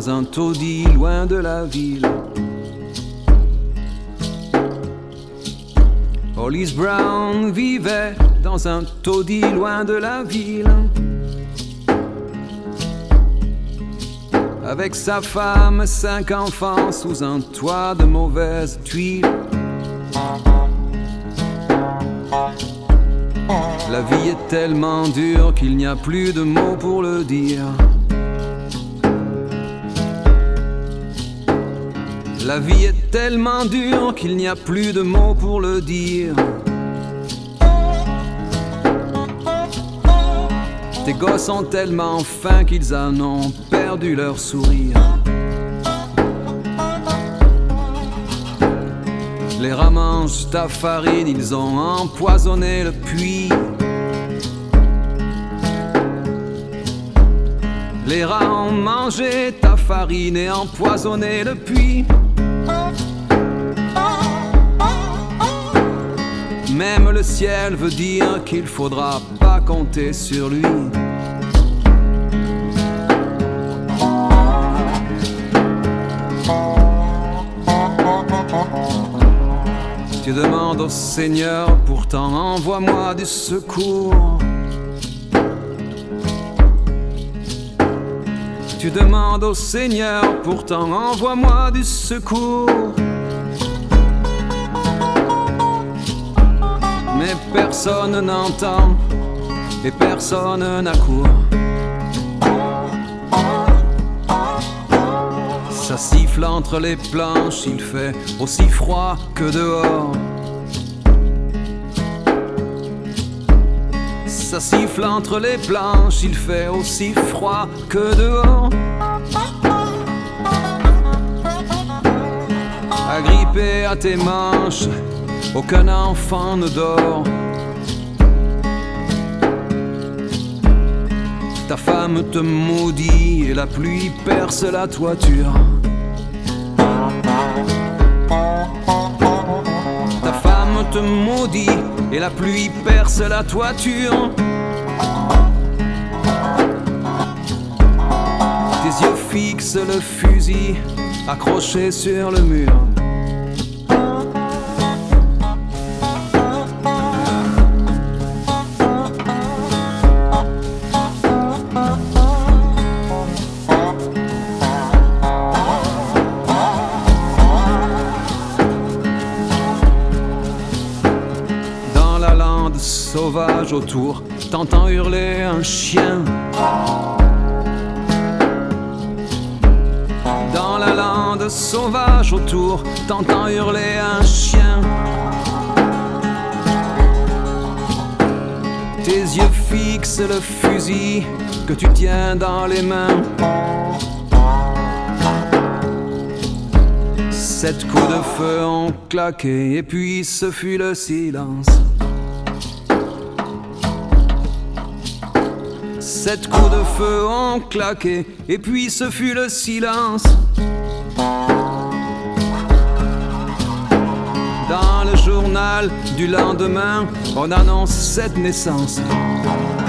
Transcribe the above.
dans un taudis loin de la ville. Hollis Brown vivait dans un taudis loin de la ville, avec sa femme et 5 enfants sous un toit de mauvaises tuiles. La vie est tellement dure qu'il n'y a plus de mots pour le dire. La vie est tellement dure qu'il n'y a plus de mots pour le dire. Tes gosses sont tellement fins qu'ils en ont perdu leur sourire. Les rats mangent ta farine, ils ont empoisonné le puits. Les rats ont mangé ta farine et empoisonné le puits. Même le ciel veut dire qu'il faudra pas compter sur lui. Tu demandes au Seigneur, pourtant envoie-moi du secours. Tu demandes au Seigneur, pourtant envoie-moi du secours. Mais personne n'entend et personne n'accourt. Ça siffle entre les planches, il fait aussi froid que dehors. Ça siffle entre les planches, il fait aussi froid que dehors. Agrippé à tes manches, aucun enfant ne dort. Ta femme te maudit et la pluie perce la toiture. Ta femme te maudit et la pluie perce la toiture. Tes yeux fixent le fusil accroché sur le mur. Sauvage autour, t'entends hurler un chien. Dans la lande sauvage autour, t'entends hurler un chien. Tes yeux fixent le fusil que tu tiens dans les mains. 7 coups de feu ont claqué et puis ce fut le silence. 7 coups de feu ont claqué et puis ce fut le silence. Dans le journal du lendemain, on annonce cette naissance.